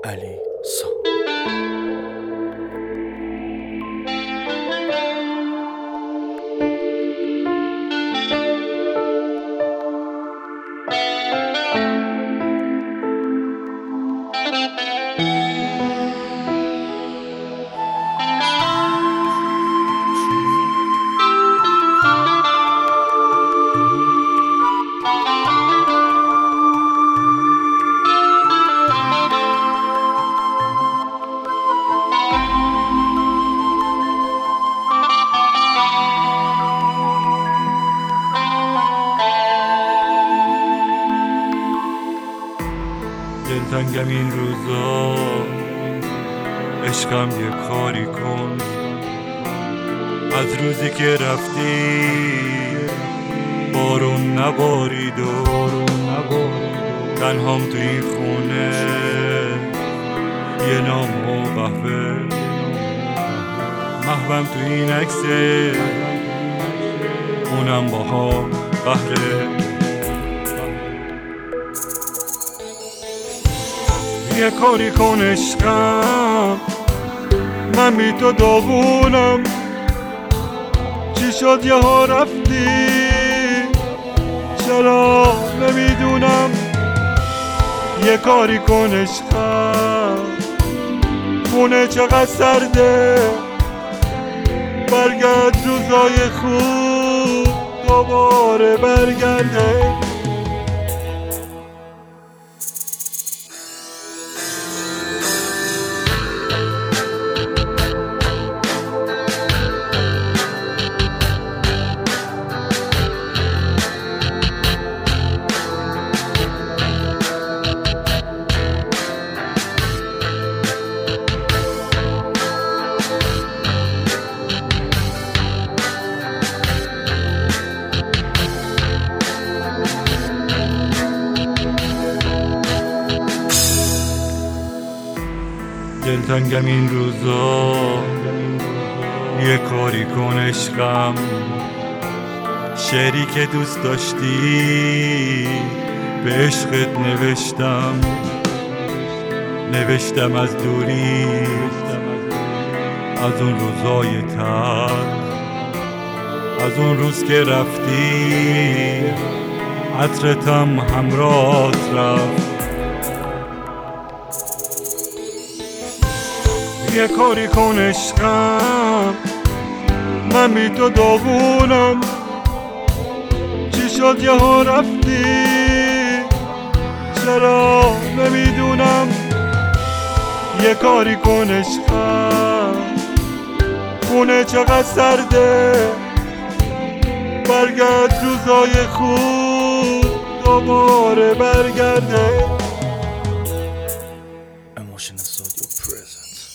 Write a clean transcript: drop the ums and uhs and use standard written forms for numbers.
علی سام. دلتنگم این روزا، عشقم یه کاری کن. از روزی که رفتی بارون نبارید و تنهام تو این خونه، یه نام و قهوه، محوم تو این عکسه، اونم با هم قهره. یه کاری کن عشقم، من بی تو داغونم. چی شد یه ها رفتی، چرا نمیدونم. یه کاری کن عشقم، خونه چقدر سرده، برگرد روزای خوب دوباره برگرده. دلتنگم این روزا، یه کاری کن عشقم. شعری که دوست داشتی به عشقت نوشتم از دوری، از اون روزای تلخ، از اون روز که رفتی عطرتم همراهت رفت. یه کاری کن عشقم، من بی تو داغونم. چی شد یه ها رفتی، چرا نمیدونم. یه کاری کن عشقم، خونه چقدر سرده، برگرد روزای خوب دوباره برگرده. Emotional Studio presents